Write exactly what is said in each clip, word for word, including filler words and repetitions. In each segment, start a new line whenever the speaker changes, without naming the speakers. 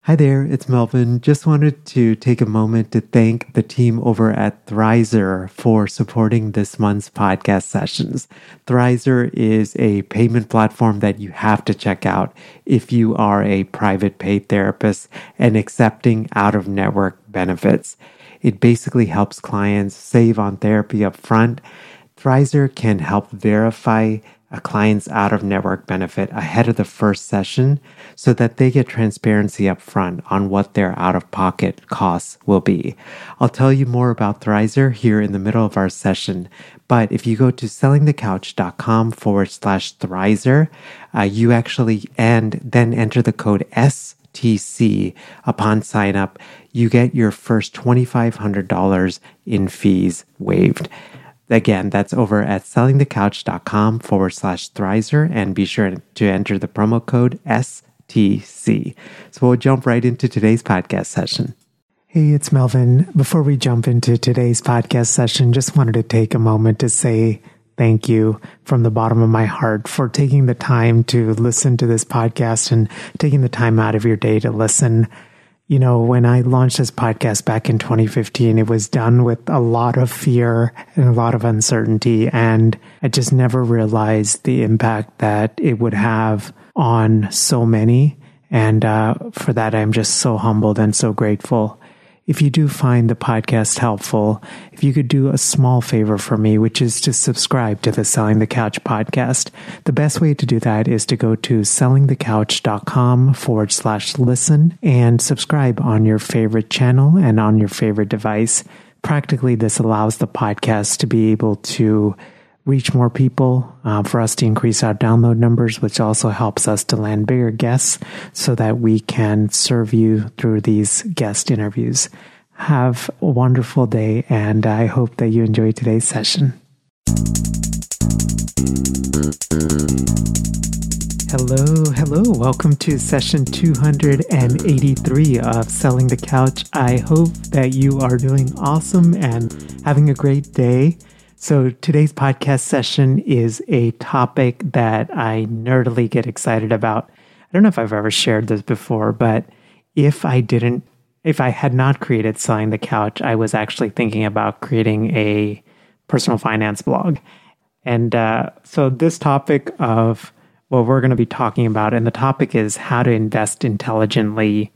Hi there, it's Melvin. Just wanted to take a moment to thank the team over at Thrizer for supporting this month's podcast sessions. Thrizer is a payment platform that you have to check out if you are a private paid therapist and accepting out-of-network benefits. It basically helps clients save on therapy up front. Thrizer can help verify a client's out-of-network benefit ahead of the first session so that they get transparency up front on what their out-of-pocket costs will be. I'll tell you more about Thrizer here in the middle of our session, but if you go to sellingthecouch.com forward slash Thrizer, uh, you actually, and then enter the code S T C upon sign up, you get your first twenty-five hundred dollars in fees waived. Again, that's over at sellingthecouch.com forward slash Thrizer, and be sure to enter the promo code S T C. So we'll jump right into today's podcast session. Hey, it's Melvin. Before we jump into today's podcast session, just wanted to take a moment to say thank you from the bottom of my heart for taking the time to listen to this podcast and taking the time out of your day to listen. You know, when I launched this podcast back in twenty fifteen, it was done with a lot of fear and a lot of uncertainty. And I just never realized the impact that it would have on so many. And uh, for that, I'm just so humbled and so grateful. If you do find the podcast helpful, if you could do a small favor for me, which is to subscribe to the Selling the Couch podcast. The best way to do that is to go to sellingthecouch.com forward slash listen and subscribe on your favorite channel and on your favorite device. Practically, this allows the podcast to be able to reach more people, uh, for us to increase our download numbers, which also helps us to land bigger guests so that we can serve you through these guest interviews. Have a wonderful day, and I hope that you enjoy today's session. Hello, hello. Welcome to session two hundred eighty-three of Selling the Couch. I hope that you are doing awesome and having a great day. So today's podcast session is a topic that I nerdily get excited about. I don't know if I've ever shared this before, but if I didn't, if I had not created Selling the Couch, I was actually thinking about creating a personal finance blog. And uh, so this topic of what we're going to be talking about, and the topic is how to invest intelligently,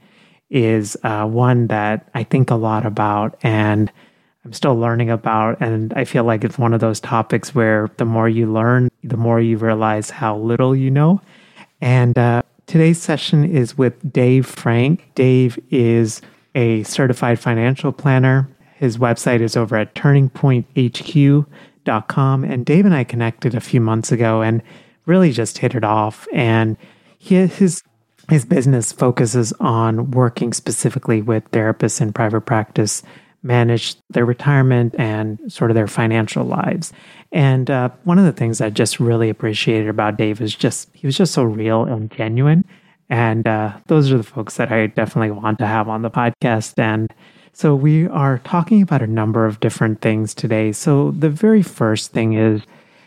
is uh, one that I think a lot about and I'm still learning about, and I feel like it's one of those topics where the more you learn, the more you realize how little you know. And uh, today's session is with Dave Frank. Dave is a certified financial planner. His website is over at turning point H Q dot com. And Dave and I connected a few months ago and really just hit it off. And he, his his business focuses on working specifically with therapists in private practice manage their retirement and sort of their financial lives. And uh, one of the things I just really appreciated about Dave is just, he was just so real and genuine. And uh, those are the folks that I definitely want to have on the podcast. And so we are talking about a number of different things today. So the very first thing is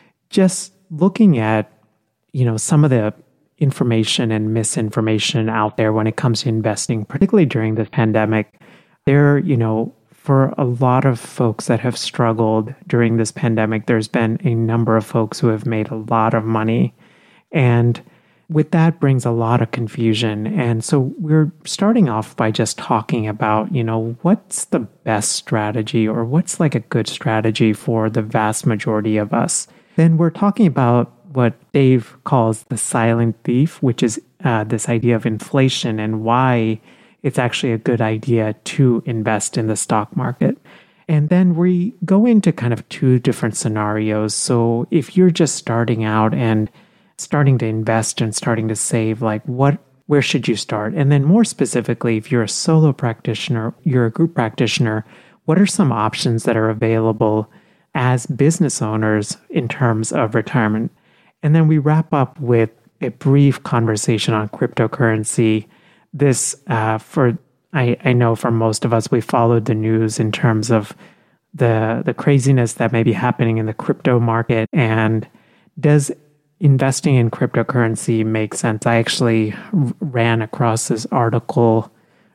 just looking at, you know, some of the information and misinformation out there when it comes to investing, particularly during this pandemic. There, you know, for a lot of folks that have struggled during this pandemic, there's been a number of folks who have made a lot of money. And with that brings a lot of confusion. And so we're starting off by just talking about, you know, what's the best strategy or what's like a good strategy for the vast majority of us. Then we're talking about what Dave calls the silent thief, which is uh, this idea of inflation and why it's actually a good idea to invest in the stock market. And then we go into kind of two different scenarios. So if you're just starting out and starting to invest and starting to save, like what, where should you start? And then more specifically, if you're a solo practitioner, you're a group practitioner, what are some options that are available as business owners in terms of retirement? And then we wrap up with a brief conversation on cryptocurrency. This, uh, for I, I know for most of us, we followed the news in terms of the the craziness that may be happening in the crypto market. And does investing in cryptocurrency make sense? I actually ran across this article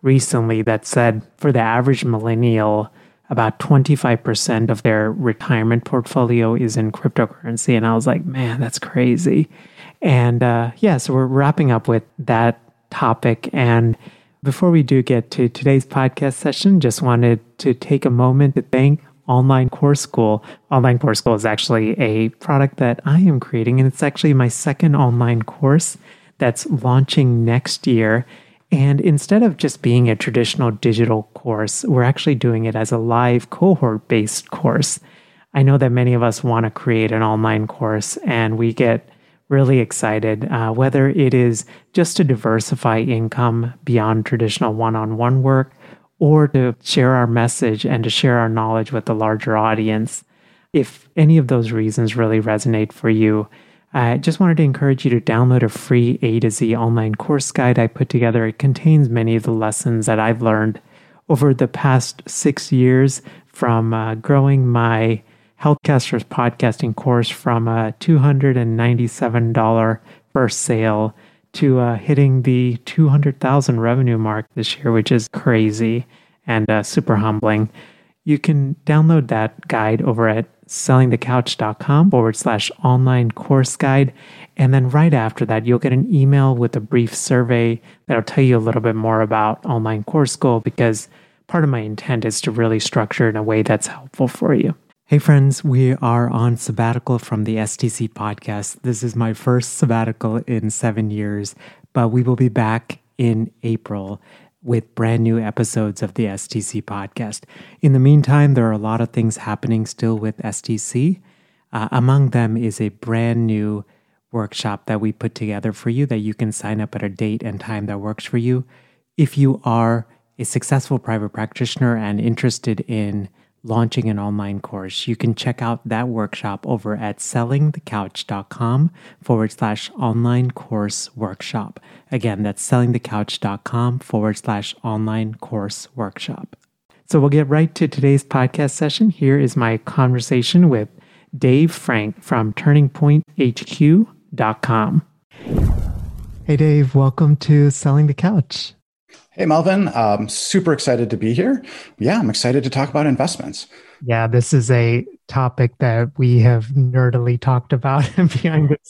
recently that said for the average millennial, about twenty-five percent of their retirement portfolio is in cryptocurrency. And I was like, man, that's crazy. And uh, yeah, so we're wrapping up with that topic. And before we do get to today's podcast session, just wanted to take a moment to thank Online Course School. Online Course School is actually a product that I am creating, and it's actually my second online course that's launching next year. And instead of just being a traditional digital course, we're actually doing it as a live cohort-based course. I know that many of us want to create an online course, and we get really excited, uh, whether it is just to diversify income beyond traditional one-on-one work, or to share our message and to share our knowledge with a larger audience. If any of those reasons really resonate for you, I just wanted to encourage you to download a free A to Z online course guide I put together. It contains many of the lessons that I've learned over the past six years from uh, growing my Healthcasters podcasting course from a two hundred ninety-seven dollars first sale to uh, hitting the two hundred thousand revenue mark this year, which is crazy and uh, super humbling. You can download that guide over at sellingthecouch.com forward slash online course guide. And then right after that, you'll get an email with a brief survey that'll tell you a little bit more about Online Course School, because part of my intent is to really structure it in a way that's helpful for you. Hey friends, we are on sabbatical from the S T C podcast. This is my first sabbatical in seven years, but we will be back in April with brand new episodes of the S T C podcast. In the meantime, there are a lot of things happening still with S T C. Uh, among them is a brand new workshop that we put together for you that you can sign up at a date and time that works for you. If you are a successful private practitioner and interested in launching an online course, you can check out that workshop over at sellingthecouch.com forward slash online course workshop. Again, that's sellingthecouch.com forward slash online course workshop. So we'll get right to today's podcast session. Here is my conversation with Dave Frank from turning point H Q dot com. Hey, Dave, welcome to Selling the Couch.
Hey, Melvin. Um, super excited to be here. Yeah, I'm excited to talk about investments.
Yeah, this is a topic that we have nerdily talked about behind the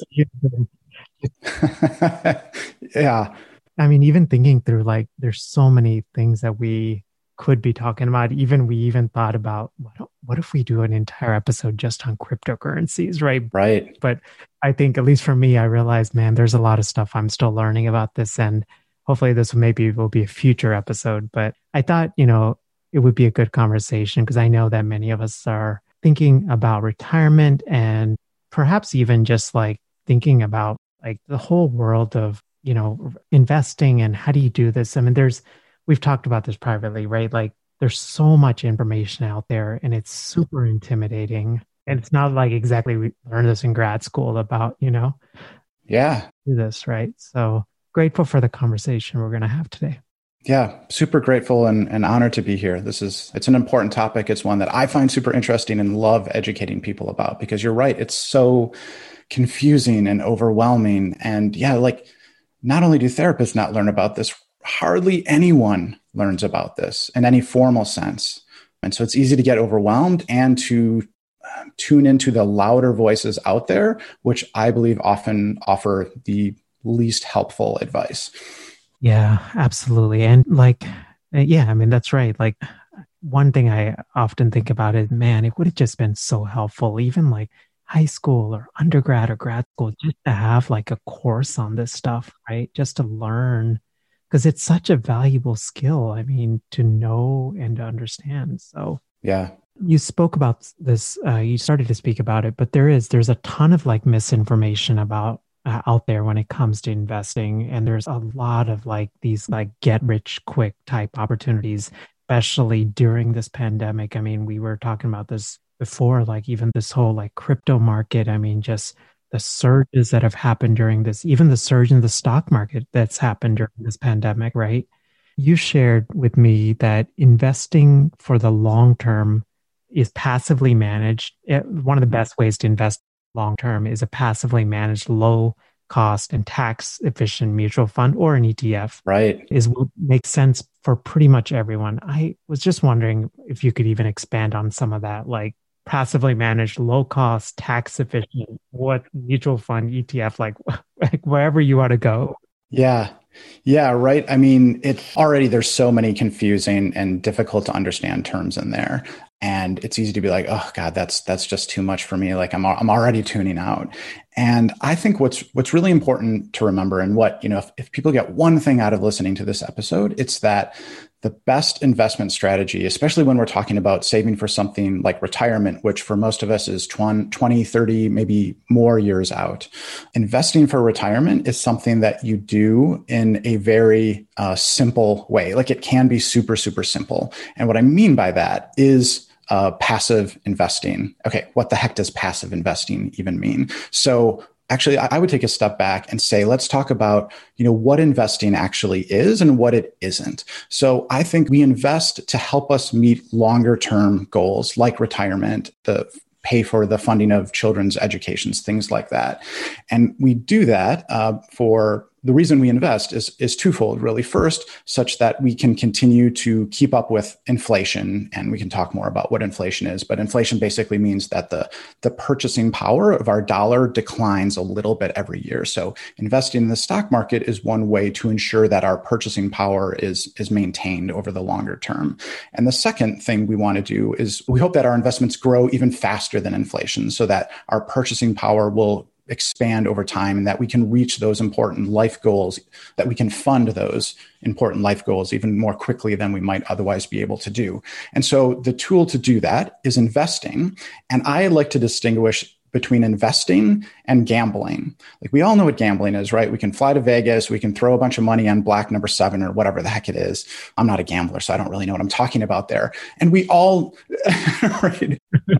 scenes.
Yeah.
I mean, even thinking through, like, there's so many things that we could be talking about. Even we even thought about, what, what if we do an entire episode just on cryptocurrencies, right?
Right.
But I think, at least for me, I realized, man, there's a lot of stuff I'm still learning about this, and hopefully this maybe will be a future episode. But I thought, you know, it would be a good conversation because I know that many of us are thinking about retirement and perhaps even just like thinking about like the whole world of, you know, investing and how do you do this? I mean, there's, we've talked about this privately, right? Like there's so much information out there and it's super intimidating. And it's not like exactly we learned this in grad school about, you know,
yeah,
do this, right? So grateful for the conversation we're going to have today.
Yeah, super grateful and, and honored to be here. This is, it's an important topic. It's one that I find super interesting and love educating people about because you're right. It's so confusing and overwhelming. And yeah, like not only do therapists not learn about this, hardly anyone learns about this in any formal sense. And so it's easy to get overwhelmed and to uh, tune into the louder voices out there, which I believe often offer the least helpful advice.
Yeah, absolutely. And like, yeah, I mean, that's right. Like one thing I often think about is, man, it would have just been so helpful, even like high school or undergrad or grad school, just to have like a course on this stuff, right? Just to learn, because it's such a valuable skill. I mean, to know and to understand. So
yeah.
You spoke about this, uh, you started to speak about it, but there is, there's a ton of like misinformation about Uh, out there when it comes to investing. And there's a lot of like these like get rich quick type opportunities, especially during this pandemic. I mean, we were talking about this before, like even this whole like crypto market. I mean, just the surges that have happened during this, even the surge in the stock market that's happened during this pandemic, right? You shared with me that investing for the long term is passively managed. It, one of the best ways to invest long-term is a passively managed, low cost and tax efficient mutual fund or an E T F.
Right.
Is what makes sense for pretty much everyone. I was just wondering if you could even expand on some of that, like passively managed, low cost, tax efficient, what mutual fund, E T F, like, like wherever you want to go.
Yeah. Yeah, right. I mean, it already there's so many confusing and difficult to understand terms in there. And it's easy to be like, oh God, that's that's just too much for me. Like I'm I'm already tuning out. And I think what's what's really important to remember, and what, you know, if, if people get one thing out of listening to this episode, it's that the best investment strategy, especially when we're talking about saving for something like retirement, which for most of us is twenty, thirty, maybe more years out. Investing for retirement is something that you do in a very uh, simple way. Like it can be super, super simple. And what I mean by that is uh, passive investing. Okay, what the heck does passive investing even mean? So actually, I would take a step back and say, let's talk about, you know, what investing actually is and what it isn't. So I think we invest to help us meet longer term goals like retirement, the pay for the funding of children's educations, things like that. And we do that uh, for the reason we invest is, is twofold, really. First, such that we can continue to keep up with inflation. And we can talk more about what inflation is. But inflation basically means that the, the purchasing power of our dollar declines a little bit every year. So investing in the stock market is one way to ensure that our purchasing power is, is maintained over the longer term. And the second thing we want to do is we hope that our investments grow even faster than inflation so that our purchasing power will expand over time and that we can reach those important life goals, that we can fund those important life goals even more quickly than we might otherwise be able to do. And so the tool to do that is investing. And I like to distinguish between investing and gambling. Like we all know what gambling is, right? We can fly to Vegas, we can throw a bunch of money on black number seven or whatever the heck it is. I'm not a gambler, so I don't really know what I'm talking about there. And we all, right?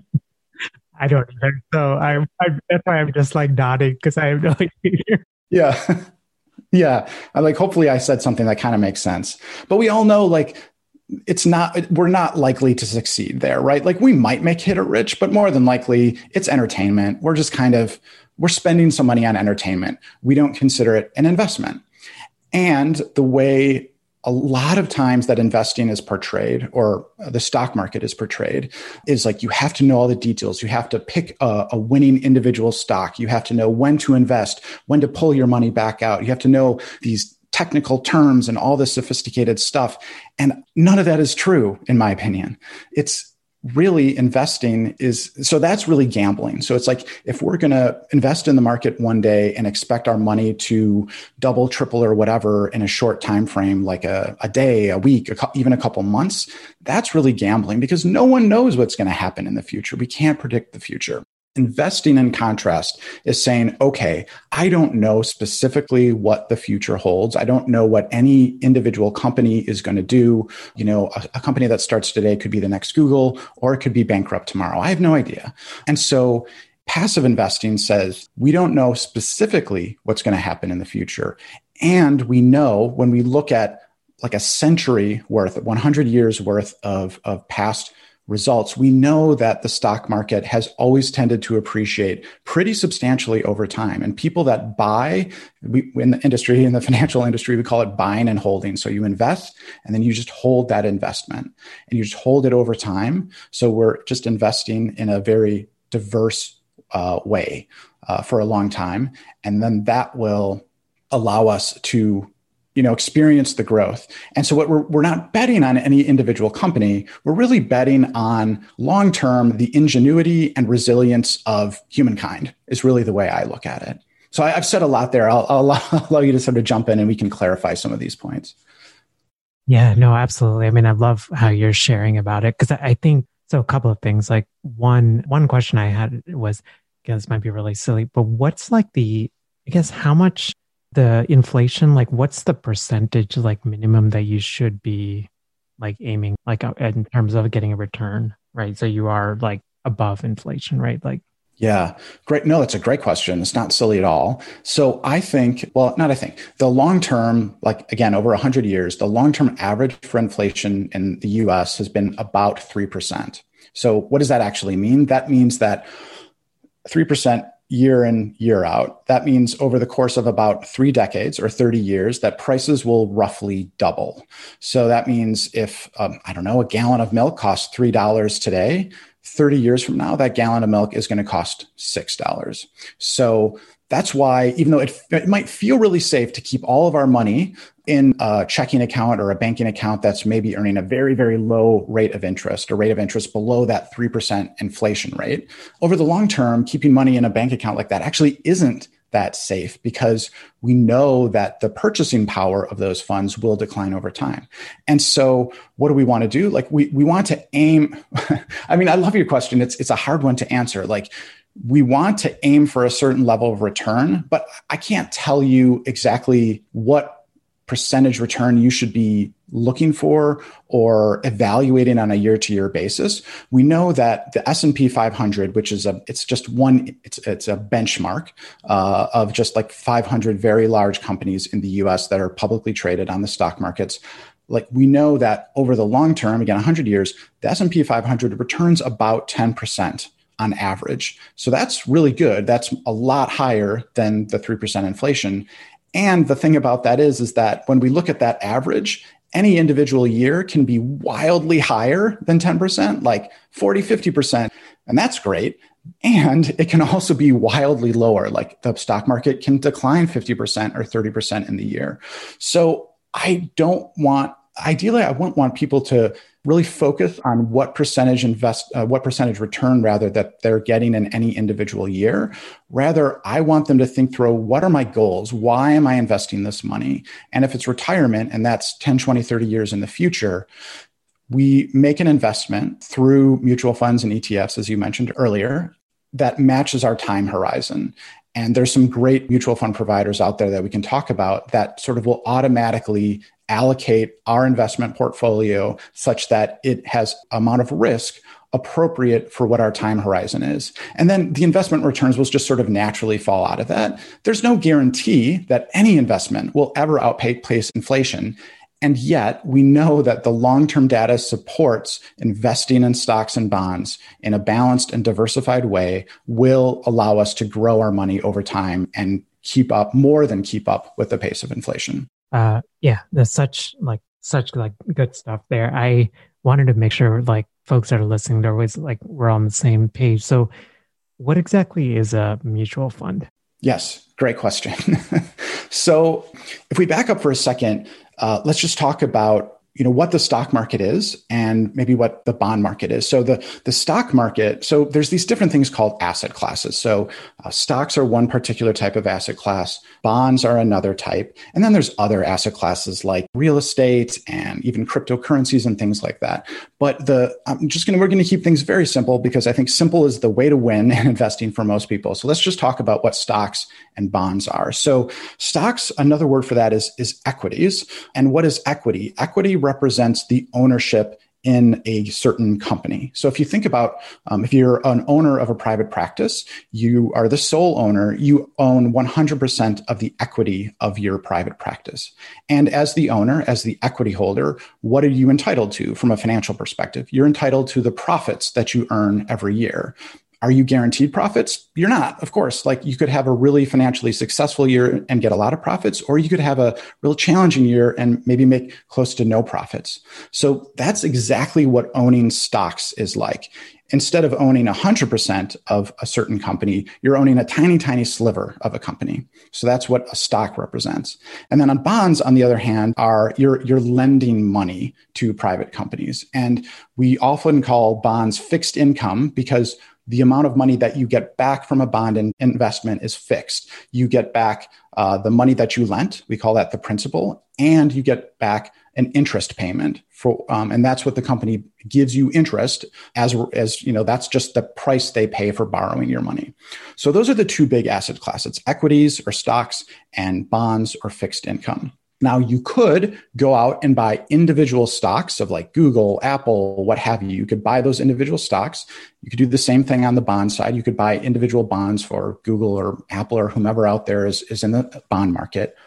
I don't either. So I, I that's why I'm just like nodding because I have no idea.
Yeah. Yeah. I like, hopefully I said something that kind of makes sense, but we all know like, it's not, we're not likely to succeed there, right? Like we might make hit or rich, but more than likely it's entertainment. We're just kind of, we're spending some money on entertainment. We don't consider it an investment. And the way a lot of times that investing is portrayed, or the stock market is portrayed, is like you have to know all the details. You have to pick a, a winning individual stock. You have to know when to invest, when to pull your money back out. You have to know these technical terms and all this sophisticated stuff. And none of that is true, in my opinion. It's really investing is, so that's really gambling. So it's like, if we're going to invest in the market one day and expect our money to double, triple, or whatever in a short time frame, like a, a day, a week, a, even a couple months, that's really gambling because no one knows what's going to happen in the future. We can't predict the future. Investing, in contrast, is saying, okay, I don't know specifically what the future holds. I don't know what any individual company is going to do. You know, a, a company that starts today could be the next Google, or it could be bankrupt tomorrow. I have no idea. And so passive investing says, we don't know specifically what's going to happen in the future. And we know when we look at like a century worth, one hundred years worth of, of past results, we know that the stock market has always tended to appreciate pretty substantially over time. And people that buy, we, in the industry, in the financial industry, we call it buying and holding. So you invest and then you just hold that investment and you just hold it over time. So we're just investing in a very diverse uh, way uh, for a long time. And then that will allow us to you know, experience the growth. And so what we're, we're not betting on any individual company. We're really betting on long-term, the ingenuity and resilience of humankind is really the way I look at it. So I, I've said a lot there. I'll, I'll allow, allow you to sort of jump in and we can clarify some of these points.
Yeah, no, absolutely. I mean, I love how you're sharing about it because I, I think, so a couple of things, like one, one question I had was, again, this might be really silly, but what's like the, I guess, how much the inflation, like what's the percentage like minimum that you should be like aiming like in terms of getting a return, right? So you are like above inflation, right? Like,
yeah, great. No, that's a great question. It's not silly at all. So I think, well, not I think, the long term, like again, over one hundred years, the long-term average for inflation in the U S has been about three percent. So what does that actually mean? That means that three percent year in, year out. That means over the course of about three decades or thirty years, that prices will roughly double. So that means if, um, I don't know, a gallon of milk costs three dollars today, thirty years from now, that gallon of milk is going to cost six dollars. So that's why, even though it, it might feel really safe to keep all of our money in a checking account or a banking account that's maybe earning a very, very low rate of interest, a rate of interest below that three percent inflation rate, over the long term, keeping money in a bank account like that actually isn't that safe, because we know that the purchasing power of those funds will decline over time. And so what do we want to do? Like we we want to aim, I mean, I love your question. It's it's a hard one to answer. Like we want to aim for a certain level of return, but I can't tell you exactly what percentage return you should be looking for or evaluating on a year-to-year basis. We know that the S and P five hundred, which is a, it's just one, it's it's a benchmark uh, of just like five hundred very large companies in the U S that are publicly traded on the stock markets. Like we know that over the long term, again, one hundred years, the S and P five hundred returns about ten percent on average. So that's really good. That's a lot higher than the three percent inflation. And the thing about that is, is that when we look at that average, any individual year can be wildly higher than ten percent, like forty, fifty percent. And that's great. And it can also be wildly lower, like the stock market can decline fifty percent or thirty percent in the year. So I don't want, ideally, I wouldn't want people to really focus on what percentage invest, uh, what percentage return rather that they're getting in any individual year. Rather, I want them to think through, what are my goals? Why am I investing this money? And if it's retirement, and that's ten, twenty, thirty years in the future, we make an investment through mutual funds and E T Fs, as you mentioned earlier, that matches our time horizon. And there's some great mutual fund providers out there that we can talk about that sort of will automatically allocate our investment portfolio such that it has amount of risk appropriate for what our time horizon is. And then the investment returns will just sort of naturally fall out of that. There's no guarantee that any investment will ever outpace inflation. And yet we know that the long-term data supports investing in stocks and bonds in a balanced and diversified way will allow us to grow our money over time and keep up, more than keep up with the pace of inflation.
Uh, yeah, there's such like such like good stuff there. I wanted to make sure like folks that are listening, they're always like we're on the same page. So, what exactly is a mutual fund?
Yes, great question. So, if we back up for a second, uh, let's just talk about you know what the stock market is and maybe what the bond market is. So the, the stock market, so there's these different things called asset classes. So uh, stocks are one particular type of asset class, bonds are another type, and then there's other asset classes like real estate and even cryptocurrencies and things like that. But the I'm just gonna we're gonna keep things very simple because I think simple is the way to win in investing for most people. So let's just talk about what stocks and bonds are. So stocks, another word for that is, is equities. And what is equity? Equity represents the ownership in a certain company. So if you think about, um, if you're an owner of a private practice, you are the sole owner, you own one hundred percent of the equity of your private practice. And as the owner, as the equity holder, what are you entitled to from a financial perspective? You're entitled to the profits that you earn every year. Are you guaranteed profits? You're not, of course. Like you could have a really financially successful year and get a lot of profits, or you could have a real challenging year and maybe make close to no profits. So that's exactly what owning stocks is like. Instead of owning one hundred percent of a certain company, you're owning a tiny, tiny sliver of a company. So that's what a stock represents. And then on bonds, on the other hand, are you're, you're lending money to private companies. And we often call bonds fixed income because the amount of money that you get back from a bond in investment is fixed. You get back uh, the money that you lent, we call that the principal, and you get back an interest payment for, um, and that's what the company gives you interest as, as, you know, that's just the price they pay for borrowing your money. So those are the two big asset classes, equities or stocks and bonds or fixed income. Now, you could go out and buy individual stocks of like Google, Apple, what have you. You could buy those individual stocks. You could do the same thing on the bond side. You could buy individual bonds for Google or Apple or whomever out there is, is in the bond market.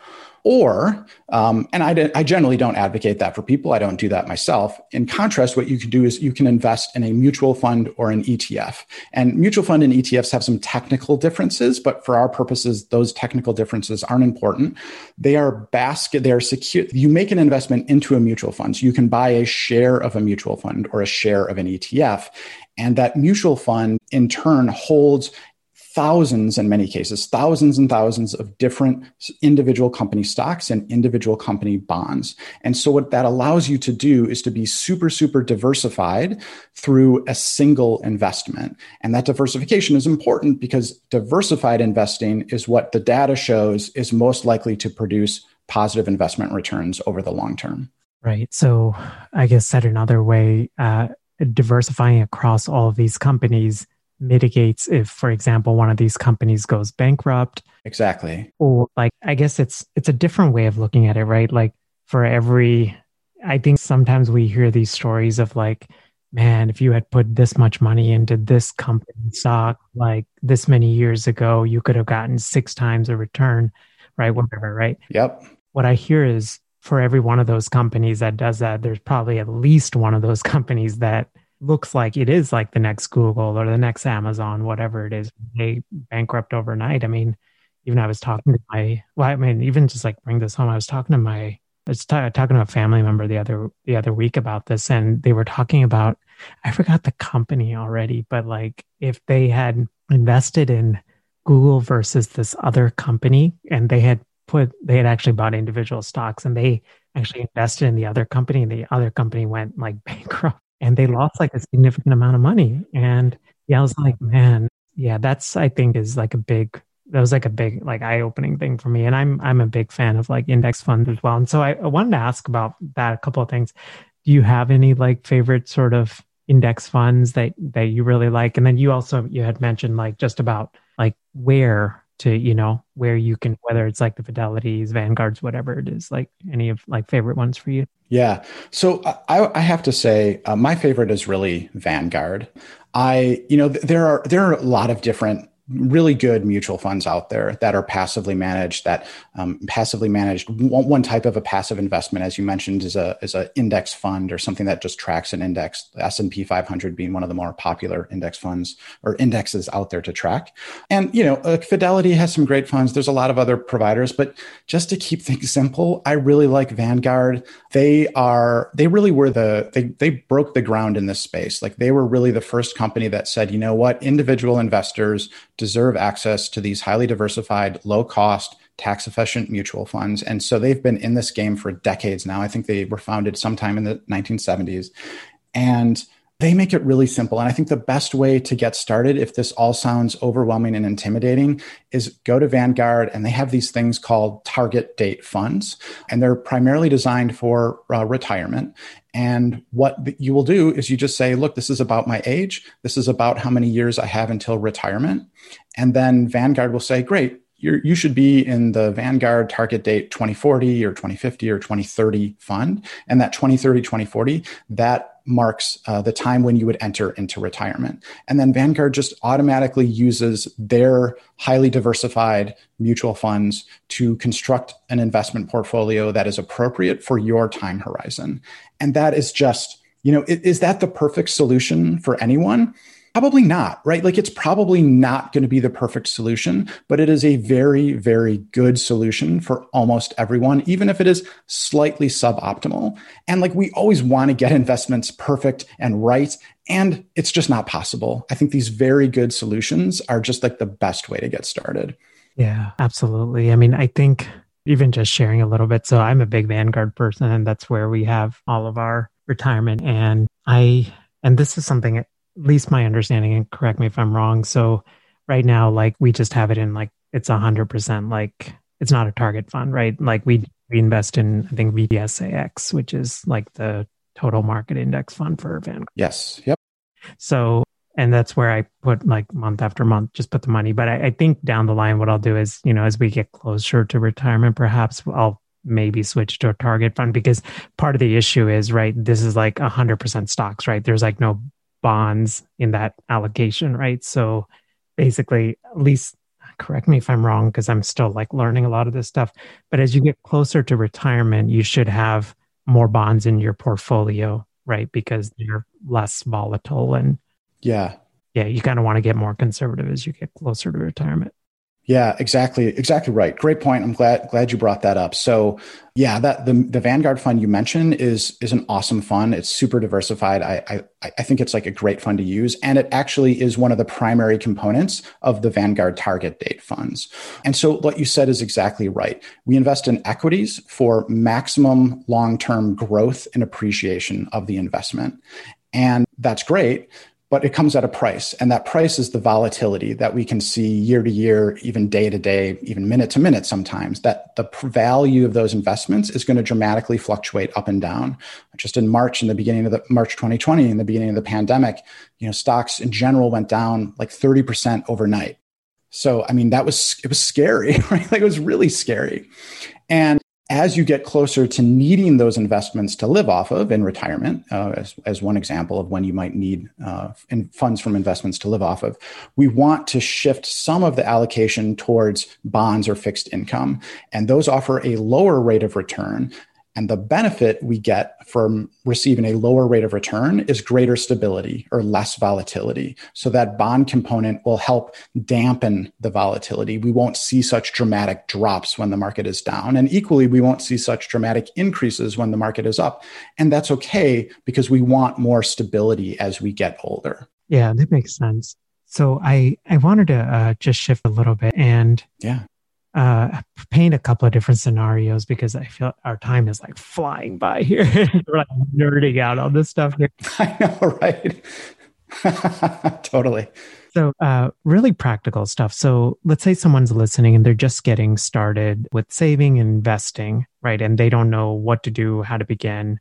Or, um, and I, I generally don't advocate that for people. I don't do that myself. In contrast, what you can do is you can invest in a mutual fund or an E T F. And mutual fund and E T Fs have some technical differences, but for our purposes, those technical differences aren't important. They are basket, they are secure. You make an investment into a mutual fund. So you can buy a share of a mutual fund or a share of an E T F. And that mutual fund in turn holds thousands, in many cases, thousands and thousands of different individual company stocks and individual company bonds. And so what that allows you to do is to be super, super diversified through a single investment. And that diversification is important because diversified investing is what the data shows is most likely to produce positive investment returns over the long term.
Right. So I guess said another way, uh, diversifying across all of these companies mitigates if, for example, one of these companies goes bankrupt.
Exactly.
Or like, I guess it's it's a different way of looking at it, right? Like for every, I think sometimes we hear these stories of like, man, if you had put this much money into this company stock, like this many years ago, you could have gotten six times a return, right? Whatever, right?
Yep.
What I hear is for every one of those companies that does that, there's probably at least one of those companies that looks like it is like the next Google or the next Amazon, whatever it is. They bankrupt overnight. I mean, even I was talking to my, well, I mean, even just like bring this home, I was talking to my, I was t- talking to a family member the other, the other week about this, and they were talking about, I forgot the company already, but like if they had invested in Google versus this other company and they had put, they had actually bought individual stocks and they actually invested in the other company and the other company went like bankrupt. And they lost like a significant amount of money. And yeah, I was like, man, yeah, that's, I think is like a big, that was like a big, like eye-opening thing for me. And I'm, I'm a big fan of like index funds as well. And so I, I wanted to ask about that, a couple of things. Do you have any like favorite sort of index funds that, that you really like? And then you also, you had mentioned like just about like where to, you know, where you can, whether it's like the Fidelities, Vanguards, whatever it is, like any of like favorite ones for you?
Yeah. So I, I have to say, uh, my favorite is really Vanguard. I, you know, th- there are there are a lot of different really good mutual funds out there that are passively managed, that um, passively managed. One, one type of a passive investment, as you mentioned, is a is a index fund or something that just tracks an index, the S and P five hundred being one of the more popular index funds or indexes out there to track. And, you know, uh, Fidelity has some great funds. There's a lot of other providers, but just to keep things simple, I really like Vanguard. They are, they really were the, they, they broke the ground in this space. Like they were really the first company that said, you know what, individual investors deserve access to these highly diversified, low cost, tax efficient mutual funds. And so they've been in this game for decades now. I think they were founded sometime in the nineteen seventies. And they make it really simple. And I think the best way to get started, if this all sounds overwhelming and intimidating, is go to Vanguard, and they have these things called target date funds. And they're primarily designed for uh, retirement. And what you will do is you just say, look, this is about my age. This is about how many years I have until retirement. And then Vanguard will say, great, you're, you should be in the Vanguard target date twenty forty or twenty fifty or twenty thirty fund. And that twenty thirty, twenty forty, that marks uh, the time when you would enter into retirement. And then Vanguard just automatically uses their highly diversified mutual funds to construct an investment portfolio that is appropriate for your time horizon. And that is just, you know, is, is that the perfect solution for anyone? Probably not, right? Like it's probably not going to be the perfect solution, but it is a very, very good solution for almost everyone, even if it is slightly suboptimal. And like we always want to get investments perfect and right, and it's just not possible. I think these very good solutions are just like the best way to get started.
Yeah, absolutely. I mean, I think even just sharing a little bit. So I'm a big Vanguard person, and that's where we have all of our retirement. And I, and this is something, at least my understanding, and correct me if I'm wrong. So right now, like we just have it in like, it's a hundred percent, like it's not a target fund, right? Like we, we invest in, I think V D S A X, which is like the total market index fund for Vanguard.
Yes. Yep.
So, and that's where I put like month after month, just put the money. But I, I think down the line, what I'll do is, you know, as we get closer to retirement, perhaps I'll maybe switch to a target fund, because part of the issue is, right, this is like a hundred percent stocks, right? There's like no bonds in that allocation, right? So basically, at least correct me if I'm wrong, because I'm still like learning a lot of this stuff. But as you get closer to retirement, you should have more bonds in your portfolio, right? Because they're less volatile. And
Yeah.
yeah, you kind of want to get more conservative as you get closer to retirement.
Yeah, exactly. Exactly right. Great point. I'm glad glad you brought that up. So yeah, that the the Vanguard fund you mentioned is is an awesome fund. It's super diversified. I I I think it's like a great fund to use. And it actually is one of the primary components of the Vanguard target date funds. And so what you said is exactly right. We invest in equities for maximum long-term growth and appreciation of the investment. And that's great. But it comes at a price. And that price is the volatility that we can see year to year, even day to day, even minute to minute sometimes, that the value of those investments is going to dramatically fluctuate up and down. Just in March, in the beginning of the March twenty twenty, in the beginning of the pandemic, you know, stocks in general went down like thirty percent overnight. So, I mean, that was, it was scary, right? Like it was really scary. And as you get closer to needing those investments to live off of in retirement, uh, as, as one example of when you might need uh, in funds from investments to live off of, we want to shift some of the allocation towards bonds or fixed income. And those offer a lower rate of return. And the benefit we get from receiving a lower rate of return is greater stability or less volatility. So that bond component will help dampen the volatility. We won't see such dramatic drops when the market is down. And equally, we won't see such dramatic increases when the market is up. And that's okay because we want more stability as we get older.
Yeah, that makes sense. So I, I wanted to uh, just shift a little bit and
yeah.
Uh, paint a couple of different scenarios because I feel our time is like flying by here. We're like nerding out on this stuff here.
I know, right? Totally.
So uh, really practical stuff. So let's say someone's listening and they're just getting started with saving and investing, right? And they don't know what to do, how to begin.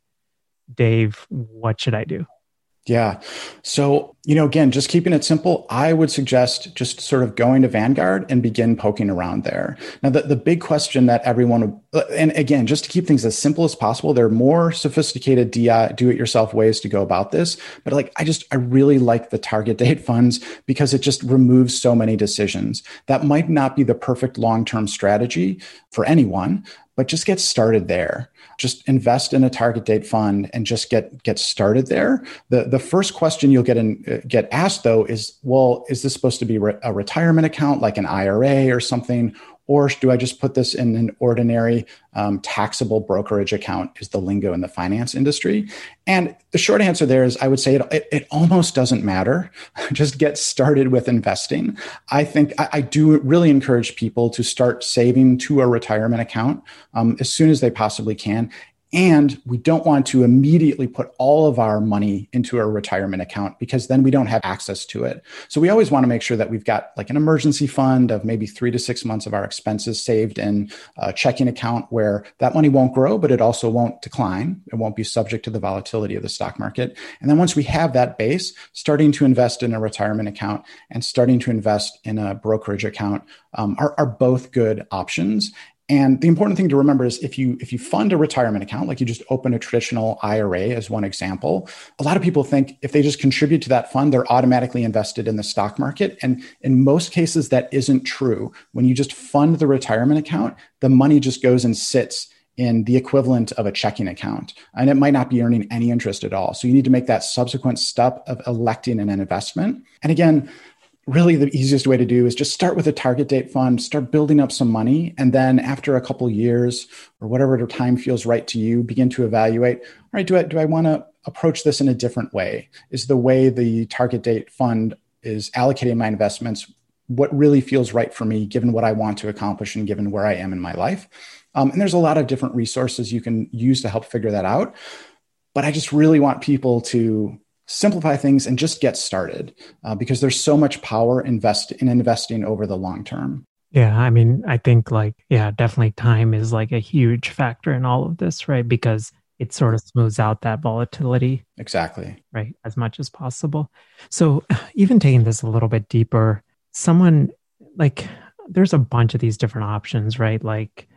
Dave, what should I do?
Yeah. So, you know, again, just keeping it simple, I would suggest just sort of going to Vanguard and begin poking around there. Now, the, the big question that everyone, and again, just to keep things as simple as possible, there are more sophisticated do-it-yourself ways to go about this. But like, I just, I really like the target date funds because it just removes so many decisions. That might not be the perfect long-term strategy for anyone, but just get started there. Just invest in a target date fund and just get get started there. The the first question you'll get in, get asked though is, well, is this supposed to be re- a retirement account like an I R A or something? Or do I just put this in an ordinary um, taxable brokerage account is the lingo in the finance industry? And the short answer there is I would say it, it, it almost doesn't matter. Just get started with investing. I think I, I do really encourage people to start saving to a retirement account um, as soon as they possibly can. And we don't want to immediately put all of our money into a retirement account because then we don't have access to it. So we always want to make sure that we've got like an emergency fund of maybe three to six months of our expenses saved in a checking account where that money won't grow, but it also won't decline. It won't be subject to the volatility of the stock market. And then once we have that base, starting to invest in a retirement account and starting to invest in a brokerage account um, are, are both good options. And the important thing to remember is if you if you fund a retirement account, like you just open a traditional I R A as one example, a lot of people think if they just contribute to that fund, they're automatically invested in the stock market. And in most cases, that isn't true. When you just fund the retirement account, the money just goes and sits in the equivalent of a checking account. And it might not be earning any interest at all. So you need to make that subsequent step of electing an investment. And again, really the easiest way to do is just start with a target date fund, start building up some money. And then after a couple of years or whatever time feels right to you, begin to evaluate, all right, do I, do I want to approach this in a different way? Is the way the target date fund is allocating my investments what really feels right for me, given what I want to accomplish and given where I am in my life? Um, and there's a lot of different resources you can use to help figure that out. But I just really want people to simplify things and just get started uh, because there's so much power invest in investing over the long term.
Yeah, I mean, I think like, yeah, definitely time is like a huge factor in all of this, right? Because it sort of smooths out that volatility.
Exactly.
Right, as much as possible. So even taking this a little bit deeper, someone like, there's a bunch of these different options, right? Like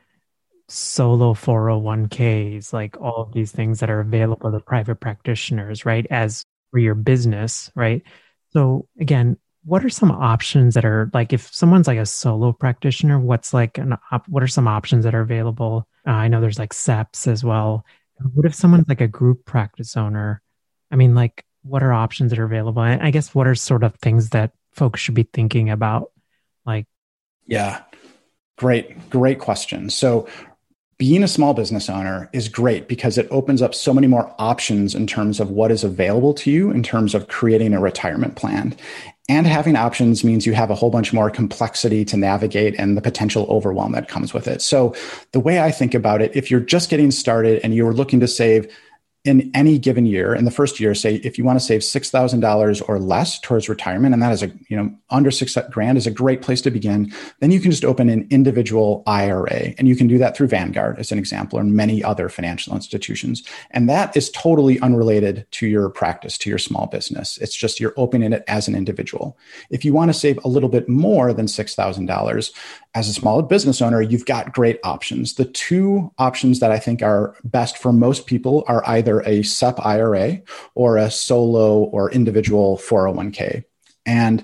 solo four oh one k's, like all of these things that are available to private practitioners, right? As for your business, right? So again, what are some options that are like, if someone's like a solo practitioner, what's like an op- what are some options that are available? Uh, I know there's like S E Ps as well. What if someone's like a group practice owner? I mean, like, what are options that are available? And I guess what are sort of things that folks should be thinking about? Like,
Yeah, great, great question. So being a small business owner is great because it opens up so many more options in terms of what is available to you in terms of creating a retirement plan. And having options means you have a whole bunch more complexity to navigate and the potential overwhelm that comes with it. So the way I think about it, if you're just getting started and you're looking to save in any given year, in the first year, say if you want to save six thousand dollars or less towards retirement, and that is a, you know, under six grand is a great place to begin, then you can just open an individual I R A. And you can do that through Vanguard as an example, or many other financial institutions. And that is totally unrelated to your practice, to your small business. It's just you're opening it as an individual. If you want to save a little bit more than six thousand dollars, as a small business owner, you've got great options. The two options that I think are best for most people are either a S E P I R A or a solo or individual four oh one k. And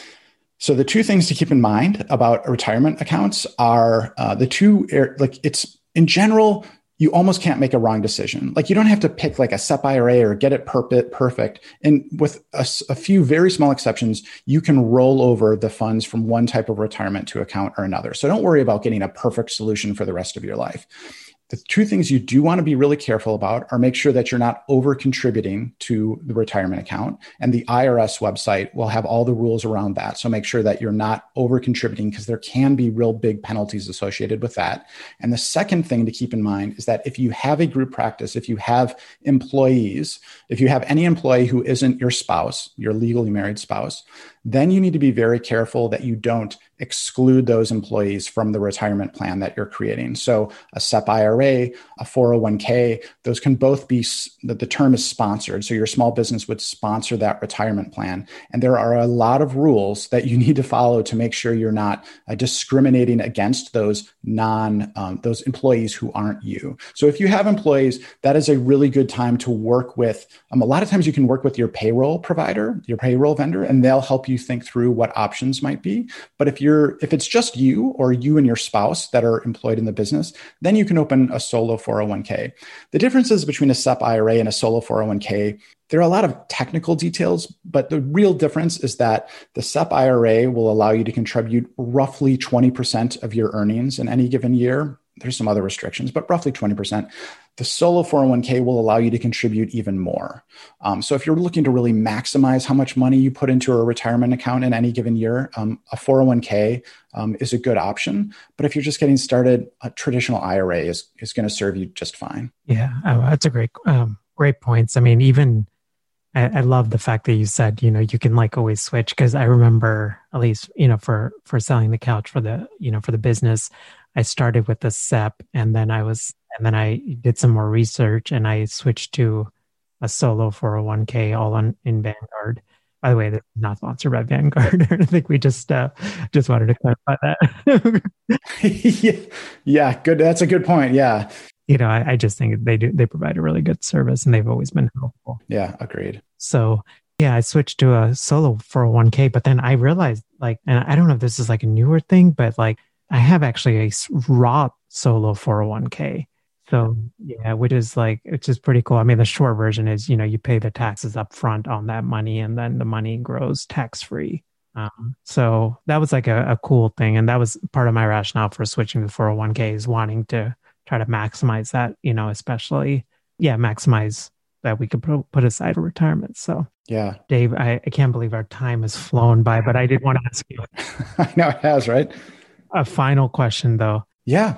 so the two things to keep in mind about retirement accounts are uh, the two, like it's in general, you almost can't make a wrong decision. Like you don't have to pick like a S E P I R A or get it perfect. And with a, a few very small exceptions, you can roll over the funds from one type of retirement to account or another. So don't worry about getting a perfect solution for the rest of your life. The two things you do want to be really careful about are make sure that you're not over contributing to the retirement account. And the I R S website will have all the rules around that. So make sure that you're not over contributing because there can be real big penalties associated with that. And the second thing to keep in mind is that if you have a group practice, if you have employees, if you have any employee who isn't your spouse, your legally married spouse, then you need to be very careful that you don't exclude those employees from the retirement plan that you're creating. So a S E P I R A, a four oh one k, those can both be, that the term is sponsored. So your small business would sponsor that retirement plan. And there are a lot of rules that you need to follow to make sure you're not uh, discriminating against those non, um, those employees who aren't you. So if you have employees, that is a really good time to work with, um, a lot of times you can work with your payroll provider, your payroll vendor, and they'll help you think through what options might be. But if you're, if it's just you or you and your spouse that are employed in the business, then you can open a solo four oh one k. The differences between a S E P I R A and a solo four oh one k, there are a lot of technical details, but the real difference is that the S E P I R A will allow you to contribute roughly twenty percent of your earnings in any given year. There's some other restrictions, but roughly twenty percent. The solo four oh one k will allow you to contribute even more. Um, so if you're looking to really maximize how much money you put into a retirement account in any given year, um, a four oh one k um, is a good option. But if you're just getting started, a traditional I R A is, is going to serve you just fine.
Yeah, oh, that's a great, um, great points. I mean, even I, I love the fact that you said, you know, you can like always switch, because I remember, at least, you know, for, for selling the couch for the, you know, for the business, I started with the S E P, and then I was, and then I did some more research and I switched to a solo four oh one k all on in Vanguard. By the way, that's not sponsored by Vanguard. I think we just, uh, just wanted to clarify that.
yeah. yeah, good. That's a good point. Yeah.
You know, I, I just think they do, they provide a really good service and they've always been helpful.
Yeah, agreed.
So yeah, I switched to a solo four oh one k, but then I realized like, and I don't know if this is like a newer thing, but like I have actually a Roth solo four oh one k. So yeah, which is like, which is pretty cool. I mean, the short version is, you know, you pay the taxes up front on that money and then the money grows tax free. Um, so that was like a, a cool thing. And that was part of my rationale for switching to four oh one k, is wanting to try to maximize that, you know, especially, yeah, maximize that we could put, put aside for retirement. So
yeah,
Dave, I, I can't believe our time has flown by, but I did want to ask you.
I know it has, right?
A final question though.
Yeah.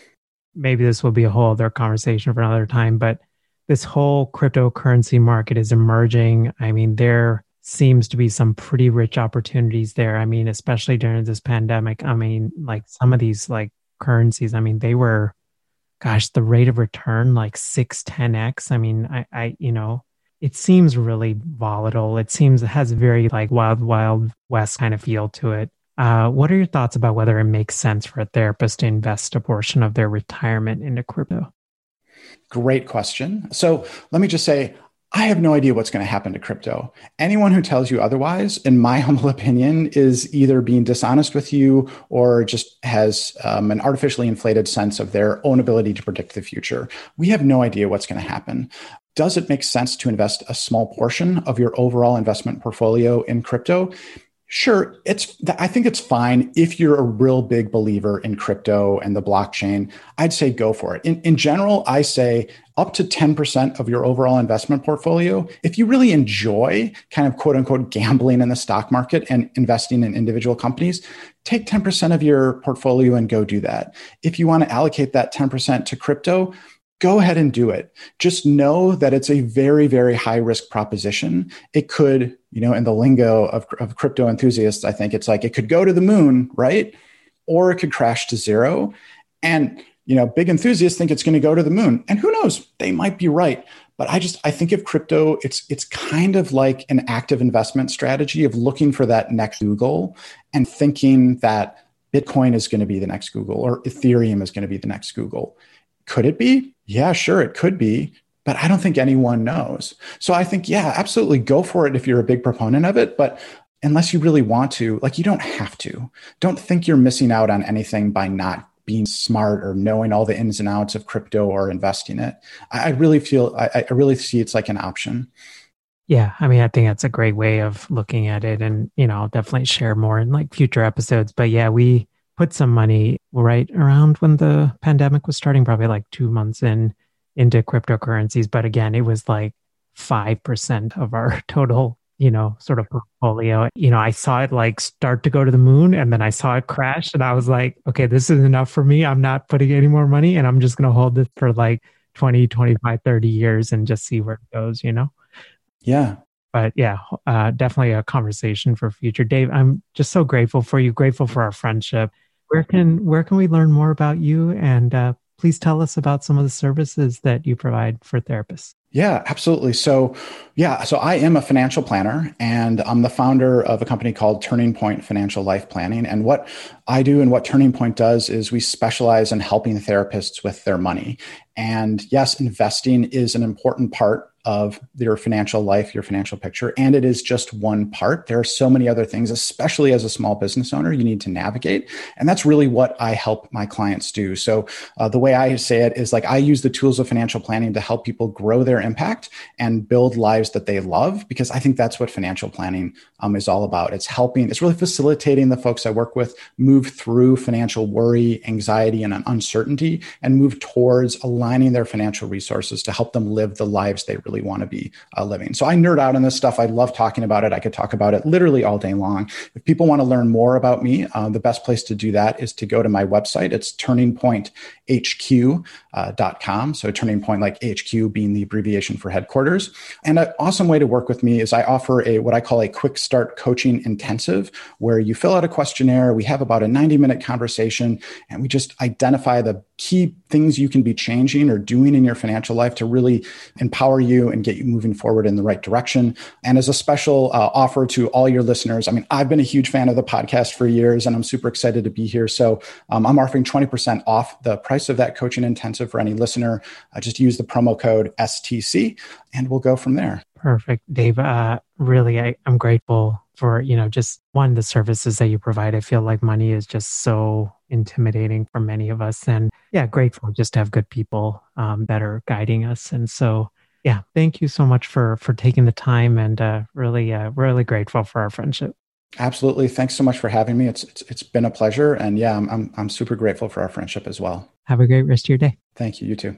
Maybe this will be a whole other conversation for another time, but this whole cryptocurrency market is emerging. I mean, there seems to be some pretty rich opportunities there. I mean, especially during this pandemic. I mean, like some of these like currencies, I mean, they were, gosh, the rate of return, like six, ten X. I mean, I, I, you know, it seems really volatile. It seems it has a very like wild, wild west kind of feel to it. Uh, what are your thoughts about whether it makes sense for a therapist to invest a portion of their retirement into crypto?
Great question. So let me just say, I have no idea what's going to happen to crypto. Anyone who tells you otherwise, in my humble opinion, is either being dishonest with you or just has um, an artificially inflated sense of their own ability to predict the future. We have no idea what's going to happen. Does it make sense to invest a small portion of your overall investment portfolio in crypto? Sure, it's. I think it's fine if you're a real big believer in crypto and the blockchain. I'd say go for it. In, in general, I say up to ten percent of your overall investment portfolio. If you really enjoy kind of quote unquote gambling in the stock market and investing in individual companies, take ten percent of your portfolio and go do that. If you want to allocate that ten percent to crypto, go ahead and do it. Just know that it's a very, very high risk proposition. It could, you know, in the lingo of, of crypto enthusiasts, I think it's like it could go to the moon, right? Or it could crash to zero. And, you know, big enthusiasts think it's going to go to the moon. And who knows? They might be right. But I just, I think of crypto, it's it's kind of like an active investment strategy of looking for that next Google and thinking that Bitcoin is going to be the next Google or Ethereum is going to be the next Google. Could it be? Yeah, sure, it could be, but I don't think anyone knows. So I think, yeah, absolutely go for it if you're a big proponent of it. But unless you really want to, like, you don't have to. Don't think you're missing out on anything by not being smart or knowing all the ins and outs of crypto or investing it. I, I really feel, I, I really see it's like an option.
Yeah, I mean, I think that's a great way of looking at it. And, you know, I'll definitely share more in like future episodes. But yeah, we put some money right around when the pandemic was starting, probably like two months in into cryptocurrencies. But again, it was like five percent of our total, you know, sort of portfolio. You know, I saw it like start to go to the moon and then I saw it crash and I was like, okay, this is enough for me. I'm not putting any more money and I'm just going to hold this for like twenty, twenty-five, thirty years and just see where it goes, you know?
Yeah.
But yeah, uh, definitely a conversation for future. Dave, I'm just so grateful for you, grateful for our friendship. Where can where can we learn more about you? And uh, please tell us about some of the services that you provide for therapists.
Yeah, absolutely. So, yeah, so I am a financial planner and I'm the founder of a company called Turning Point Financial Life Planning. And what I do and what Turning Point does is we specialize in helping therapists with their money. And yes, investing is an important part of your financial life, your financial picture. And it is just one part. There are so many other things, especially as a small business owner, you need to navigate. And that's really what I help my clients do. So uh, the way I say it is like, I use the tools of financial planning to help people grow their impact and build lives that they love, because I think that's what financial planning um, is all about. It's helping, it's really facilitating the folks I work with move through financial worry, anxiety, and uncertainty and move towards aligning their financial resources to help them live the lives they really want to be uh, living. So I nerd out on this stuff. I love talking about it. I could talk about it literally all day long. If people want to learn more about me, uh, the best place to do that is to go to my website. It's turning point h q dot com. So Turning Point, like H Q being the abbreviation for headquarters. And an awesome way to work with me is I offer a what I call a quick start coaching intensive, where you fill out a questionnaire. We have about a ninety minute conversation, and we just identify the key things you can be changing or doing in your financial life to really empower you and get you moving forward in the right direction. And as a special uh, offer to all your listeners, I mean, I've been a huge fan of the podcast for years, and I'm super excited to be here. So um, I'm offering twenty percent off the price of that coaching intensive for any listener. Uh, just use the promo code S T C, and we'll go from there.
Perfect. Dave, uh, really, I, I'm grateful for, you know, just one, the services that you provide. I feel like money is just so intimidating for many of us. And yeah, grateful just to have good people um, that are guiding us. And so, yeah, thank you so much for for taking the time, and uh, really, uh, really grateful for our friendship.
Absolutely. Thanks so much for having me. It's it's, it's been a pleasure. And yeah, I'm, I'm I'm super grateful for our friendship as well.
Have a great rest of your day.
Thank you. You too.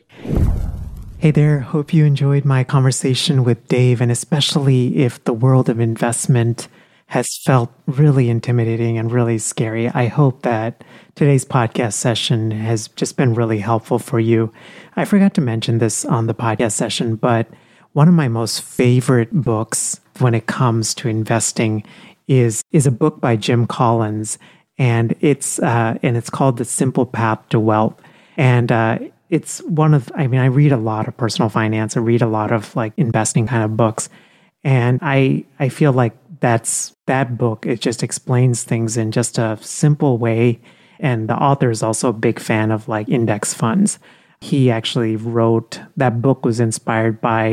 Hey there. Hope you enjoyed my conversation with Dave, and especially if the world of investment has felt really intimidating and really scary. I hope that today's podcast session has just been really helpful for you. I forgot to mention this on the podcast session, but one of my most favorite books when it comes to investing is is a book by Jim Collins, and it's uh, and it's called The Simple Path to Wealth. And uh, it's one of, I mean, I read a lot of personal finance. I read a lot of like investing kind of books, and I I feel like that's that book. It just explains things in just a simple way. And the author is also a big fan of like index funds. He actually wrote, that book was inspired by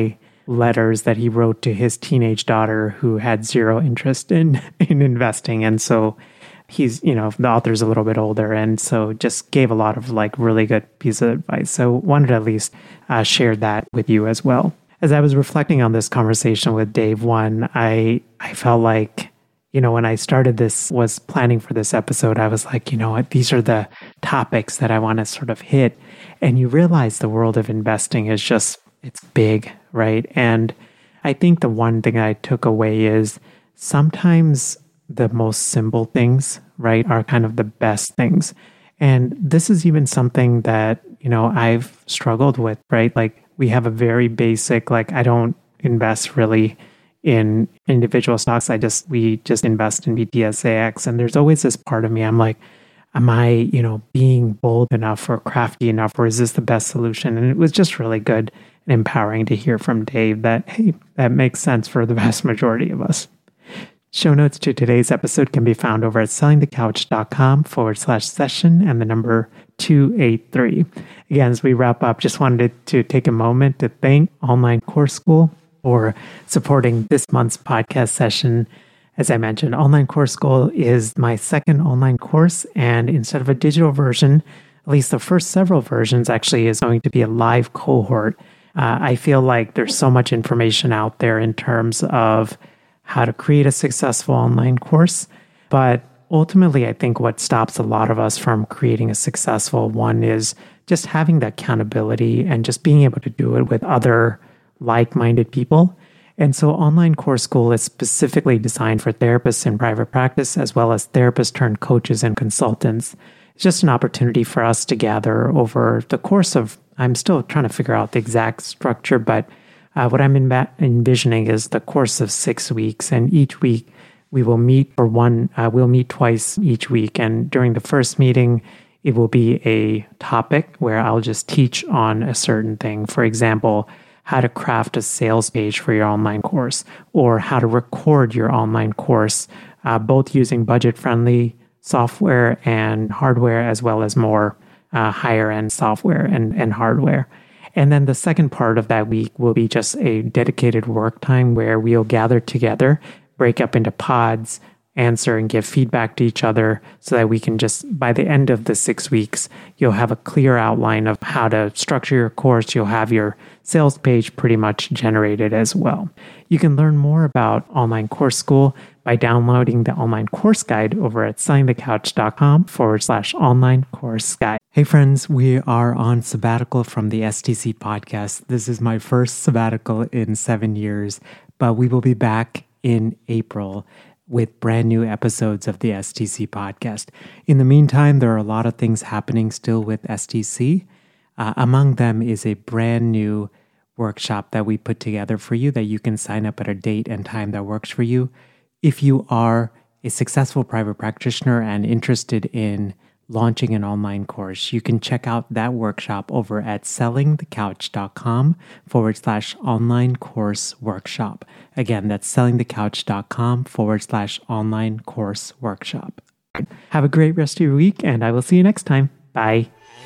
letters that he wrote to his teenage daughter who had zero interest in, in investing. And so he's, you know, the author's a little bit older. And so just gave a lot of like really good piece of advice. So wanted to at least uh, share that with you as well. As I was reflecting on this conversation with Dave, one, I, I felt like, you know, when I started this, was planning for this episode, I was like, you know what, these are the topics that I want to sort of hit. And you realize the world of investing is just, it's big, right? And I think the one thing I took away is sometimes the most simple things, right, are kind of the best things. And this is even something that, you know, I've struggled with, right? Like we have a very basic, like I don't invest really in individual stocks. I just, we just invest in B T S A X. And there's always this part of me, I'm like, am I, you know, being bold enough or crafty enough, or is this the best solution? And it was just really good and empowering to hear from Dave that, hey, that makes sense for the vast majority of us. Show notes to today's episode can be found over at sellingthecouch.com forward slash session and the number two eighty-three. Again, as we wrap up, just wanted to take a moment to thank Online Course School for supporting this month's podcast session. As I mentioned, Online Course School is my second online course, and instead of a digital version, at least the first several versions actually is going to be a live cohort. Uh, I feel like there's so much information out there in terms of how to create a successful online course. But ultimately, I think what stops a lot of us from creating a successful one is just having the accountability and just being able to do it with other like-minded people. And so Online Course School is specifically designed for therapists in private practice, as well as therapists turned coaches and consultants. It's just an opportunity for us to gather over the course of, I'm still trying to figure out the exact structure, but uh, what I'm env- envisioning is the course of six weeks. And each week we will meet for one, uh, we'll meet twice each week. And during the first meeting, it will be a topic where I'll just teach on a certain thing. For example, how to craft a sales page for your online course, or how to record your online course, uh, both using budget-friendly software and hardware, as well as more uh, higher-end software and, and hardware. And then the second part of that week will be just a dedicated work time where we'll gather together, break up into pods, answer and give feedback to each other so that we can just, by the end of the six weeks, you'll have a clear outline of how to structure your course. You'll have your sales page pretty much generated as well. You can learn more about Online Course School by downloading the online course guide over at sellingthecouch.com forward slash online course guide. Hey friends, we are on sabbatical from the S T C podcast. This is my first sabbatical in seven years, but we will be back in April with brand new episodes of the S T C podcast. In the meantime, there are a lot of things happening still with S T C. Uh, among them is a brand new workshop that we put together for you that you can sign up at a date and time that works for you. If you are a successful private practitioner and interested in launching an online course, you can check out that workshop over at sellingthecouch.com forward slash online course workshop. Again, that's sellingthecouch.com forward slash online course workshop. Have a great rest of your week, and I will see you next time. Bye.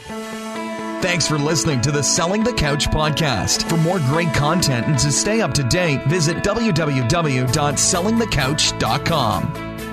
Thanks for listening to the Selling the Couch podcast. For more great content and to stay up to date, visit w w w dot selling the couch dot com.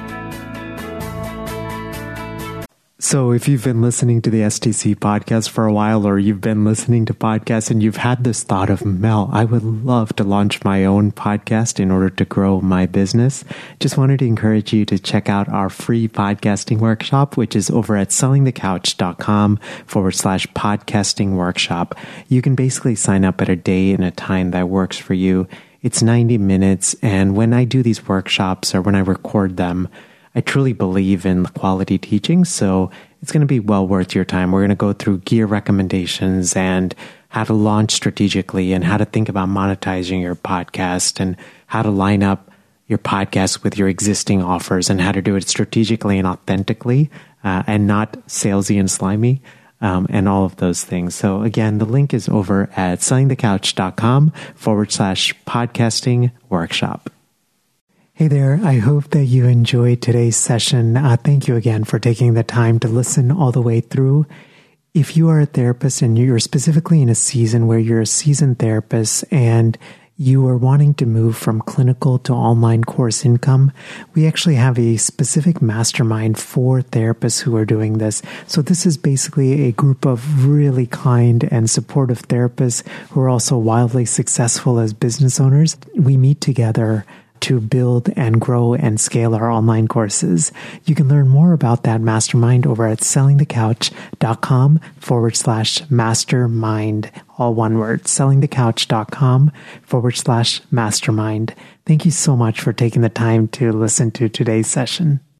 So if you've been listening to the S T C podcast for a while, or you've been listening to podcasts and you've had this thought of, Mel, I would love to launch my own podcast in order to grow my business, just wanted to encourage you to check out our free podcasting workshop, which is over at sellingthecouch.com forward slash podcasting workshop. You can basically sign up at a day and a time that works for you. It's ninety minutes. And when I do these workshops or when I record them, I truly believe in quality teaching, so it's going to be well worth your time. We're going to go through gear recommendations and how to launch strategically and how to think about monetizing your podcast and how to line up your podcast with your existing offers and how to do it strategically and authentically uh, and not salesy and slimy um, and all of those things. So again, the link is over at sellingthecouch.com forward slash podcasting workshop. Hey there, I hope that you enjoyed today's session. Uh, thank you again for taking the time to listen all the way through. If you are a therapist and you're specifically in a season where you're a seasoned therapist and you are wanting to move from clinical to online course income, we actually have a specific mastermind for therapists who are doing this. So this is basically a group of really kind and supportive therapists who are also wildly successful as business owners. We meet together to build and grow and scale our online courses. You can learn more about that mastermind over at sellingthecouch.com forward slash mastermind. All one word, sellingthecouch.com forward slash mastermind. Thank you so much for taking the time to listen to today's session.